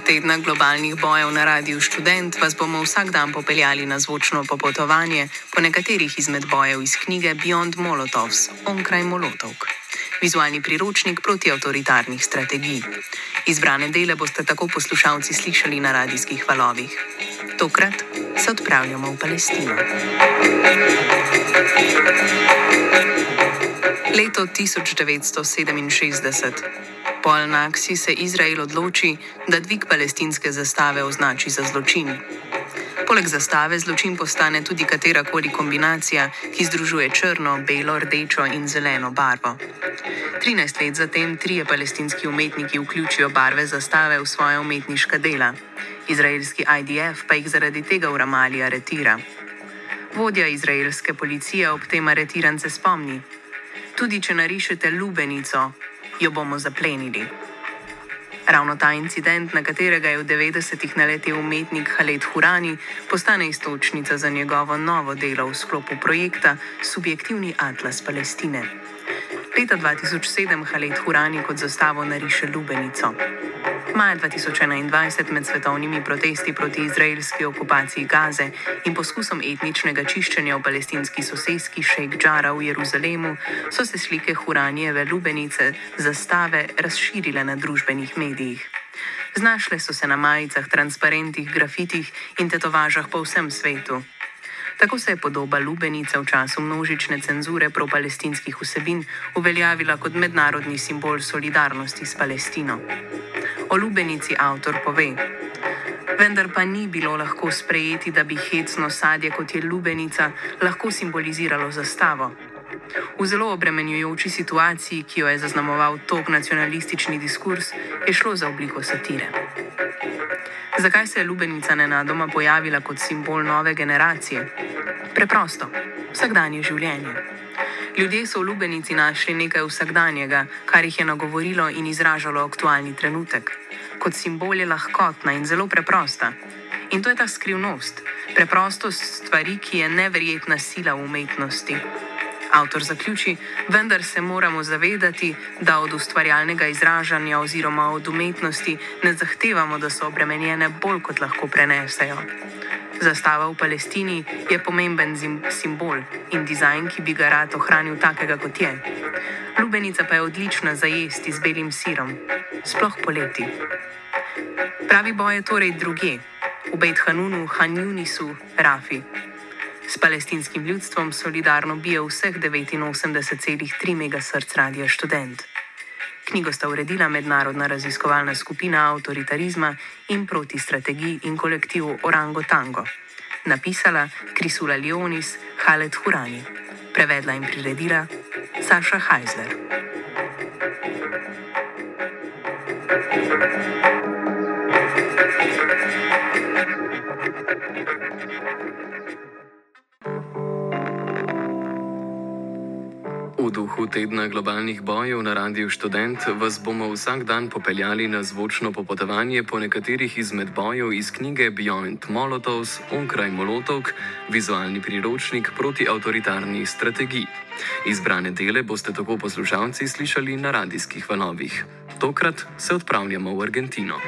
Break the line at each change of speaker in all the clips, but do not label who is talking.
tedna globalnih bojev na Radiu Študent vas bomo vsak dan popeljali na zvočno popotovanje po nekaterih izmed bojev iz knjige Beyond Molotovs, onkraj Molotovk. Vizualni priročnik proti avtoritarnih strategij. Izbrane dele boste tako poslušalci slišali na radijskih valovih. Tokrat se odpravljamo v Palestino. Leto 1967. Po Al-Naksi se Izrael odloči, da dvig palestinske zastave označi za zločin. Poleg zastave zločin postane tudi katerakoli kombinacija, ki združuje črno, belo, rdečo in zeleno barvo. 13 let zatem trije palestinski umetniki vključijo barve zastave v svoje umetniška dela. Izraelski IDF pa jih zaradi tega v Ramali aretira. Vodja izraelske policije ob tem aretirance spomni: tudi če narišete lubenico, jo bomo zaplenili. Ravno ta incident, na katerega je v 90-ih naletel umetnik Khaled Hurani, postane iztočnica za njegovo novo delo v sklopu projekta Subjektivni atlas Palestine. Leta 2007 Khaled Hurani kot zastavo nariše lubenico. Maja 2021 med svetovnimi protesti proti izraelski okupaciji Gaze in poskusom etničnega čiščenja v palestinski soseski Šejk Džara v Jeruzalemu so se slike Huranijeve lubenice zastave razširile na družbenih medijih. Znašle so se na majicah, transparentih, grafitih in tetovažah po vsem svetu. Tako se je podoba lubenice v času množične cenzure pro-palestinskih vsebin uveljavila kot mednarodni simbol solidarnosti s Palestino. O lubenici avtor pove: vendar pa ni bilo lahko sprejeti, da bi hecno sadje, kot je lubenica, lahko simboliziralo zastavo. V zelo obremenjujoči situaciji, ki jo je zaznamoval tog nacionalistični diskurs, je šlo za obliko satire. Zakaj se je lubenica nenadoma pojavila kot simbol nove generacije? Preprosto, vsakdanje življenje. Ljudje so v lubenici našli nekaj vsakdanjega, kar jih je nagovorilo in izražalo aktualni trenutek. Kot simbol je lahkotna in zelo preprosta. In to je ta skrivnost, preprostost stvari, ki je neverjetna sila v umetnosti. Avtor zaključi: vendar se moramo zavedati, da od ustvarjalnega izražanja oziroma od umetnosti ne zahtevamo, da so obremenjene bolj kot lahko prenesejo. Zastava v Palestini je pomemben simbol in dizajn, ki bi ga rad ohranil takega, kot je. Lubenica pa je odlična za jesti z belim sirom, sploh poleti. Pravi boj je torej drugje, v Bejt Hanunu, Han Junisu, Rafi. S palestinskim ljudstvom solidarno bije vseh 89,3 megasrc Radia Študent. Knjigo sta uredila Mednarodna raziskovalna skupina avtoritarizma in protistrategij in kolektiv Orango Tango. Napisala Krisula Lionis, Khaled Hurani. Prevedla in priredila Saša Heisler. V duhu tedna globalnih bojev na Radiu Študent vas bomo vsak dan popeljali na zvočno popotovanje po nekaterih izmed bojev iz knjige Beyond Molotovs, onkraj Molotovk, vizualni priročnik proti avtoritarni strategiji. Izbrane dele boste tako poslušalci slišali na radijskih valovih. Tokrat se odpravljamo v Argentino.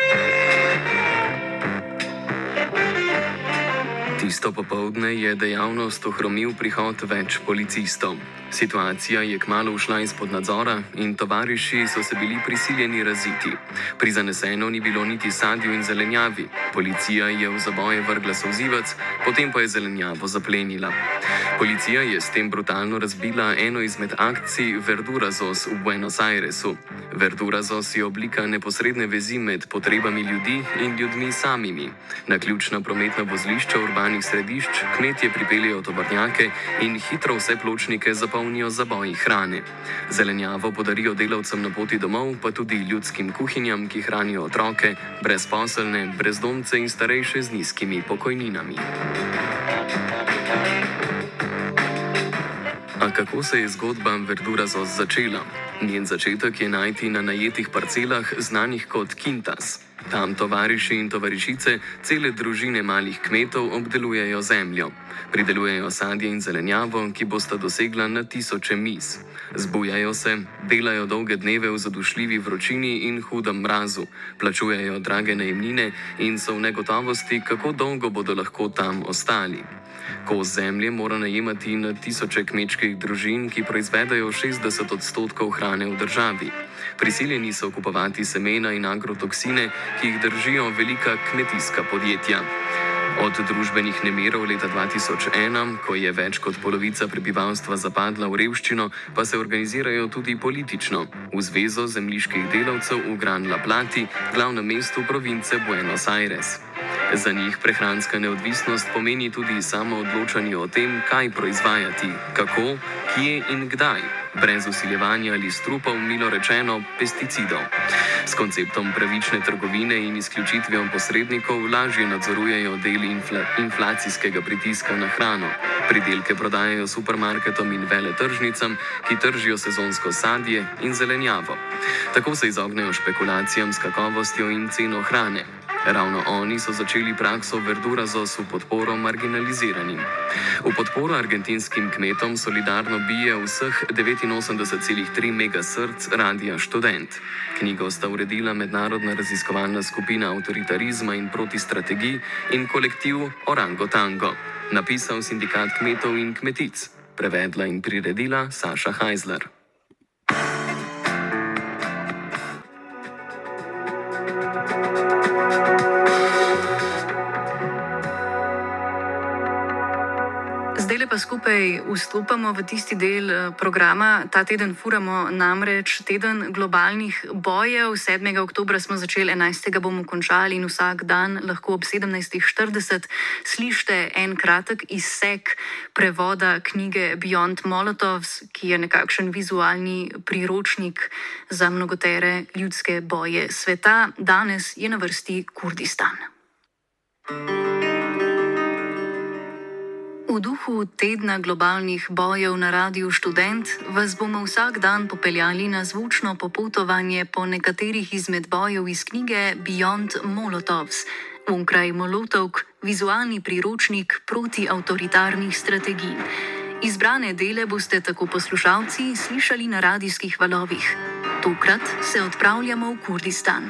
Tisto popoldne je dejavnost ohromil prihod več policistov. Situacija je kmalu ušla izpod nadzora in tovariši so se bili prisiljeni raziti. Prizaneseno ni bilo niti sadju in zelenjavi. Policija je v zaboje vrgla solzivec, potem pa je zelenjavo zaplenila. Policija je s tem brutalno razbila eno izmed akcij Verdurazos v Buenos Airesu. Verdurazos je oblika neposredne vezi med potrebami ljudi in ljudmi samimi. Na ključna prometna vozlišča urbanih središč kmetje pripeljejo tovornjake in hitro vse pločnike zapolnijo z zaboji hrane. Zelenjavo podarijo delavcem na poti domov, pa tudi ljudskim kuhinjam, ki hranijo otroke, brezposelne, brezdomce in starejše z nizkimi pokojninami. A kako se je zgodba Verdurazos začela? Njen začetek je najti na najetih parcelah, znanih kot Quintas.
Tam tovariši in tovarišice, cele družine malih kmetov obdelujejo zemljo. Pridelujejo sadje in zelenjavo, ki bosta dosegla na tisoče miz. Zbujajo se, delajo dolge dneve v zadušljivi vročini in hudem mrazu, plačujejo drage najemnine in so v negotovosti, kako dolgo bodo lahko tam ostali. Kos zemlje mora najemati na tisoče kmečkih družin, ki proizvedajo 60% hrane v državi. Prisiljeni so kupovati semena in agrotoksine, ki jih držijo velika kmetijska podjetja. Od družbenih nemirov leta 2001, ko je več kot polovica prebivalstva zapadla v revščino, pa se organizirajo tudi politično, v Zvezo zemljiških delavcev v Gran La Plati, glavnem mestu province Buenos Aires. Za njih prehranska neodvisnost pomeni tudi samo odločanje o tem, kaj proizvajati, kako, kje in kdaj, brez vsiljevanja ali strupov, milo rečeno, pesticidov. S konceptom pravične trgovine in izključitvijo posrednikov lažje nadzorujejo del inflacijskega pritiska na hrano. Pridelke prodajajo supermarketom in veletržnicam, ki tržijo sezonsko sadje in zelenjavo. Tako se izognejo špekulacijam s kakovostjo in ceno hrane. Ravno oni so začeli prakso verdurazos v podporo marginaliziranim. V podporo argentinskim kmetom solidarno bije vseh 89,3 megasrc Radia Študent. Knjigo sta uredila Mednarodna raziskovalna skupina avtoritarizma in protistrategij in kolektiv Orango Tango, napisal Sindikat kmetov in kmetic, prevedla in priredila Saša Heisler.
Zdaj pa skupaj vstopamo v tisti del programa. Ta teden furamo namreč teden globalnih bojev. 7. oktobra smo začeli, 11. bomo končali in vsak dan lahko ob 17:40 slišite en kratek izsek prevoda knjige Beyond Molotovs, ki je nekakšen vizualni priročnik za mnogotere ljudske boje sveta. Danes je na vrsti Kurdistan. V duhu tedna globalnih bojev na Radiu Študent vas bomo vsak dan popeljali na zvučno popotovanje po nekaterih izmed bojev iz knjige Beyond Molotovs, onkraj Molotovk, vizualni priročnik proti avtoritarnih strategij. Izbrane dele boste tako poslušalci slišali na radijskih valovih. Tokrat se odpravljamo v Kurdistan.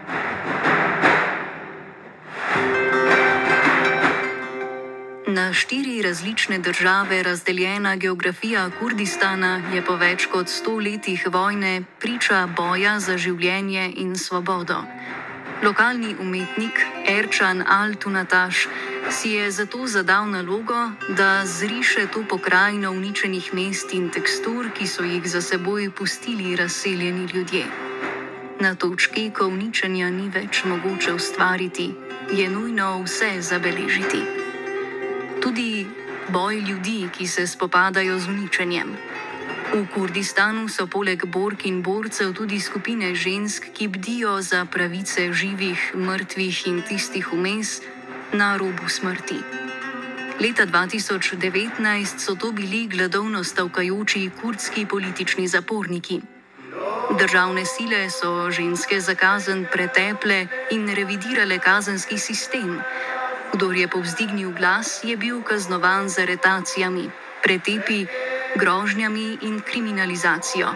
Na 4 različne države razdeljena geografija Kurdistana je po več kot 100 letih vojne priča boja za življenje in svobodo. Lokalni umetnik Ercan Altunataš si je zato zadal nalogo, da zriše to pokrajino uničenih mest in tekstur, ki so jih za seboj pustili razseljeni ljudje. Na točki, ko uničenja ni več mogoče ustvariti, je nujno vse zabeležiti. Tudi boj ljudi, ki se spopadajo z uničenjem. V Kurdistanu so poleg bork in borcev tudi skupine žensk, ki bdijo za pravice živih, mrtvih in tistih vmes na robu smrti. Leta 2019 so to bili gladovno stavkajoči kurdski politični zaporniki. Državne sile so ženske za kazen preteple in revidirale kazenski sistem. Kdor je povzdignil glas, je bil kaznovan z aretacijami, pretepi, grožnjami in kriminalizacijo.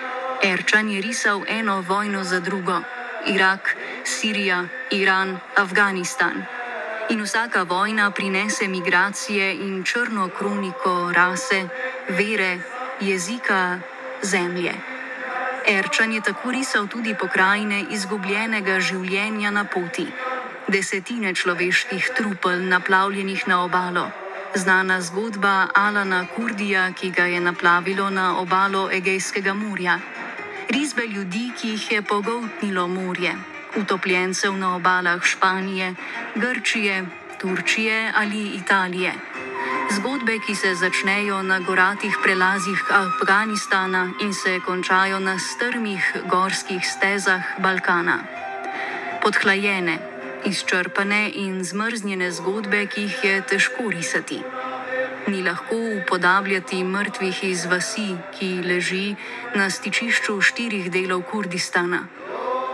Ercan je risal eno vojno za drugo: Irak, Sirija, Iran, Afganistan. In vsaka vojna prinese migracije in črno kroniko rase, vere, jezika, zemlje. Ercan je tako risal tudi pokrajine izgubljenega življenja na poti. Desetine človeških trupel naplavljenih na obalo. Znana zgodba Alana Kurdija, ki ga je naplavilo na obalo Egejskega morja. Risbe ljudi, ki jih je pogoltnilo morje. Utopljencev na obalah Španije, Grčije, Turčije ali Italije. Zgodbe, ki se začnejo na goratih prelazih Afganistana in se končajo na strmih gorskih stezah Balkana. Podhlajene, izčrpane in zmrznjene zgodbe, ki jih je težko risati. Ni lahko upodabljati mrtvih iz vasi, ki leži na stičišču 4 delov Kurdistana.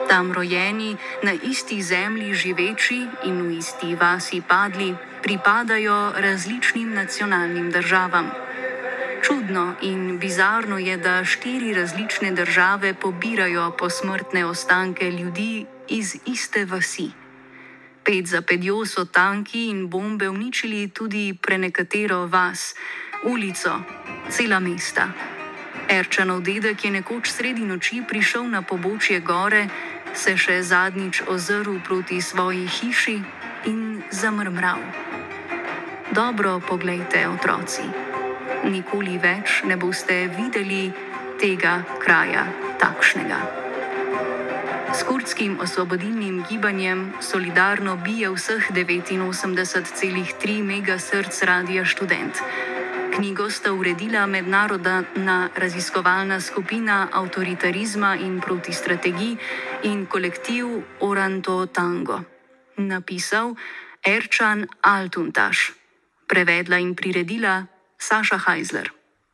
Tam rojeni, na isti zemlji živeči in v isti vasi padli, pripadajo različnim nacionalnim državam. Čudno in bizarno je, da 4 različne države pobirajo posmrtne ostanke ljudi iz iste vasi. 5 za 5 so tanki in bombe uničili tudi prenekatero vas, ulico, cela mesta. Erčanov dedek je nekoč sredi noči prišel na pobočje gore, se še zadnjič ozrl proti svoji hiši in zamrmral. Dobro poglejte, otroci, nikoli več ne boste videli tega kraja takšnega. S kurdskim osvobodilnim gibanjem solidarno bije vseh 89,3 megasrc Radia Študent. Knjigo sta uredila mednarodna raziskovalna skupina avtoritarizma in protistrategij in kolektiv Oranto Tango. Napisal Erčan Altuntaš. Prevedla in priredila Saša Heisler.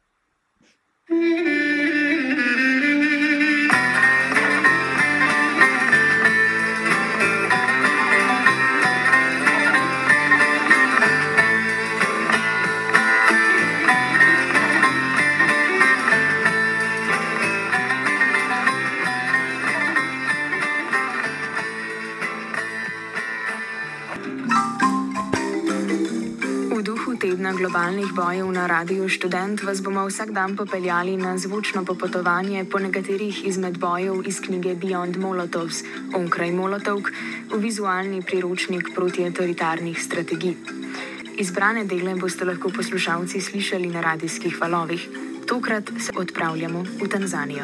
Tedna globalnih bojev na Radiu Študent vas bomo vsak dan popeljali na zvočno popotovanje po nekaterih izmed bojev iz knjige Beyond Molotovs, Onkraj Molotovk, v vizualni priročnik protiautoritarnih strategij. Izbrane dele boste lahko poslušalci slišali na radijskih valovih. Tokrat se odpravljamo v Tanzanijo.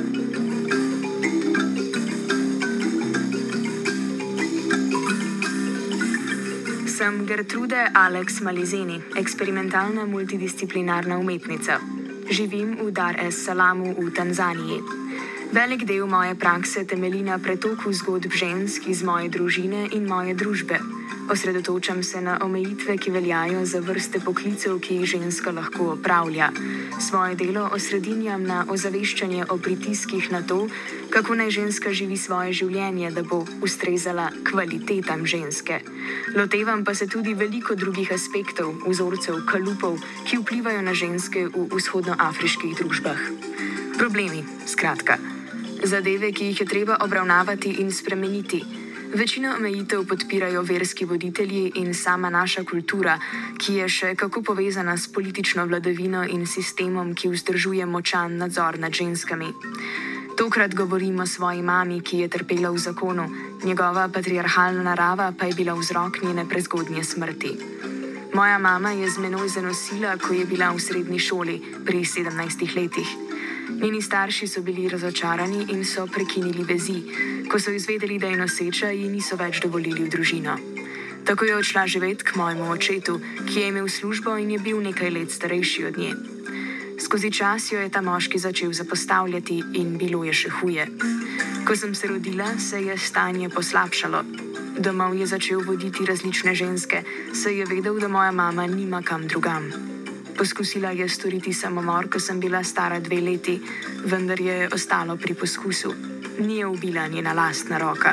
Sem Gertrude Alex Malizeni, eksperimentalna multidisciplinarna umetnica. Živim v Dar es Salamu v Tanzaniji. Velik del moje prakse temelji na pretoku zgodb žensk iz moje družine in moje družbe. Osredotočam se na omejitve, ki veljajo za vrste poklicev, ki jih ženska lahko opravlja. Svoje delo osredinjam na ozaveščanje o pritiskih na to, kako naj ženska živi svoje življenje, da bo ustrezala kvalitetam ženske. Lotevam pa se tudi veliko drugih aspektov, vzorcev, kalupov, ki vplivajo na ženske v vzhodnoafriških družbah. Problemi, skratka. Zadeve, ki jih je treba obravnavati in spremeniti. Večino omejitev podpirajo verski voditelji in sama naša kultura, ki je še kako povezana s politično vladavino in sistemom, ki vzdržuje močan nadzor nad ženskami. Tokrat govorimo o svoji mami, ki je trpela v zakonu, njegova patriarhalna narava pa je bila vzrok njene prezgodnje smrti. Moja mama je z menoj zanosila, ko je bila v srednji šoli, pri 17 letih. Njeni starši so bili razočarani in so prekinili vezi. Ko so izvedeli, da je noseča, ji niso več dovolili v družino. Tako je odšla živeti k mojemu očetu, ki je imel službo in je bil nekaj let starejši od nje. Skozi čas jo je ta moški začel zapostavljati in bilo je še huje. Ko sem se rodila, se je stanje poslabšalo. Domov je začel voditi različne ženske, saj je vedel, da moja mama nima kam drugam. Poskusila je storiti samomor, ko sem bila stara 2 leti, vendar je ostalo pri poskusu. Ni je ubila njena lastna roka.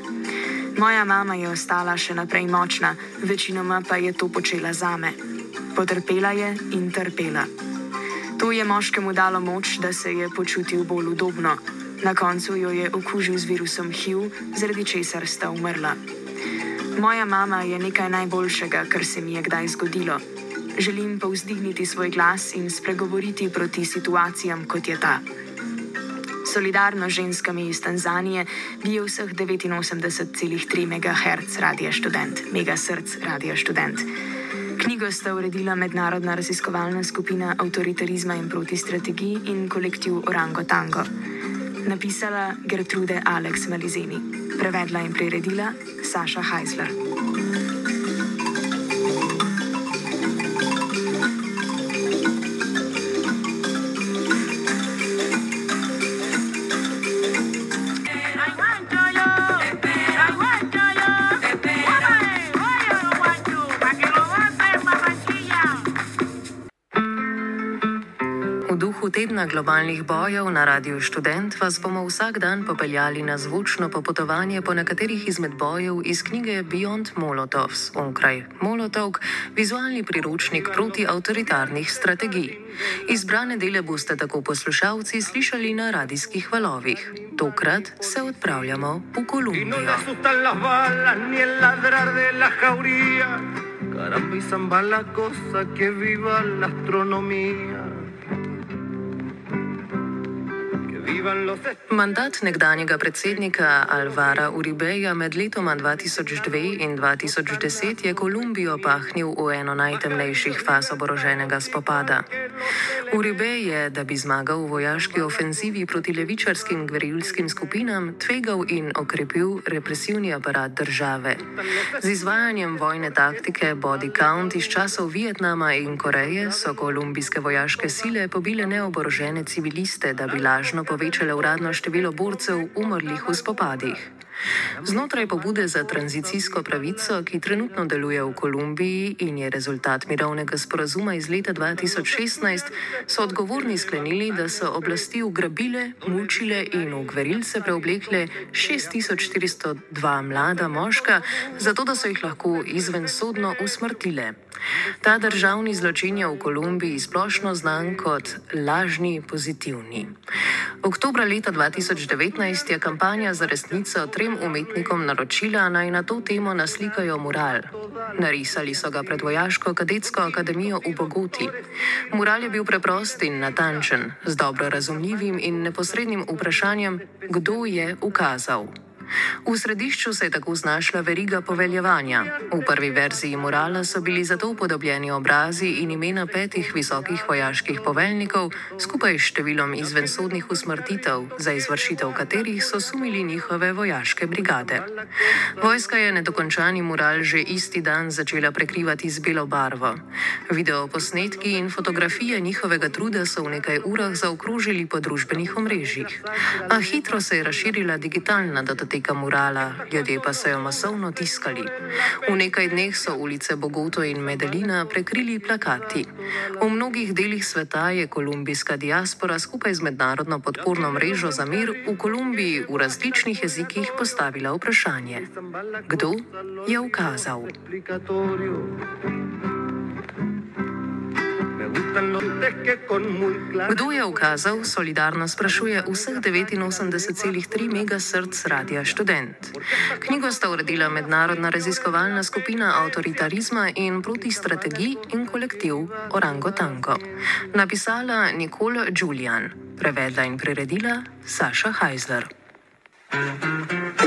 Moja mama je ostala še naprej močna, večinoma pa je to počela zame. Potrpela je in trpela. To je moškemu dalo moč, da se je počutil bolj udobno. Na koncu jo je okužil z virusom HIV, zaradi česar sta umrla. Moja mama je nekaj najboljšega, kar se mi je kdaj zgodilo. Želim povzdigniti svoj glas in spregovoriti proti situacijam, kot je ta. Solidarno z ženskami iz Tanzanije bije vseh 89,3 MHz Radia Študent, megasrc Radia Študent. Knjigo sta uredila mednarodna raziskovalna skupina avtoritarizma in protistrategij in kolektiv Orango Tango. Napisala Gertrude Alex Malizeni. Prevedla in priredila Saša Heisler. Arena globalnih bojev na Radiu Študent vas bomo vsak dan popeljali na zvočno popotovanje po nekaterih izmed bojev iz knjige Beyond Molotovs, onkraj Molotovk, vizualni priročnik proti avtoritarnih strategij. Izbrane dele boste tako poslušalci slišali na radijskih valovih. Tokrat se odpravljamo v Kolumbijo.
Caramba y zamba la cosa, que viva la astronomía.
Mandat nekdanjega predsednika Alvara Uribeja med letoma 2002 in 2010 je Kolumbijo pahnil v eno najtemnejših faz oboroženega spopada. Uribe je, da bi zmagal v vojaški ofenzivi proti levičarskim gverilskim skupinam, tvegal in okrepil represivni aparat države. Z izvajanjem vojne taktike body count iz časov Vietnama in Koreje so kolumbijske vojaške sile pobile neoborožene civiliste, da bi lažno povečale uradno število borcev umrlih v spopadih. Znotraj pobude za tranzicijsko pravico, ki trenutno deluje v Kolumbiji in je rezultat mirovnega sporazuma iz leta 2016, so odgovorni sklenili, da so oblasti ugrabile, mučile in v gverilce preoblekle 6402 mlada moška, zato da so jih lahko izvensodno usmrtile. Ta državni zločin je v Kolumbiji splošno znan kot lažni pozitivni. Oktobra leta 2019 je kampanja za resnico trem umetnikom naročila, naj na to temo naslikajo mural. Narisali so ga pred vojaško kadetsko akademijo v Bogoti. Mural je bil preprost in natančen, z dobro razumljivim in neposrednim vprašanjem, kdo je ukazal. V središču se je tako znašla veriga poveljevanja. V prvi verziji murala so bili zato upodobljeni obrazi in imena 5 visokih vojaških poveljnikov, skupaj s številom izvensodnih usmrtitev, za izvršitev katerih so sumili njihove vojaške brigade. Vojska je nedokončani mural že isti dan začela prekrivati z belo barvo. Videoposnetki in fotografije njihovega truda so v nekaj urah zaokrožili po družbenih omrežjih. A hitro se je razširila digitalna datoteka murala, ljudje pa so jo masovno tiskali. V nekaj dneh so ulice Bogoto in Medellina prekrili plakati. V mnogih delih sveta je kolumbijska diaspora skupaj z mednarodno podporno mrežo za mir v Kolumbiji v različnih jezikih postavila vprašanje: kdo je ukazal? Kdo je ukazal, solidarno sprašuje vseh 89,3 megasrc Radia Študent. Knjigo sta uredila Mednarodna raziskovalna skupina avtoritarizma in protistrategij in kolektiv Orangotango. Napisala Nicole Julian, prevedla in priredila Saša Heisler.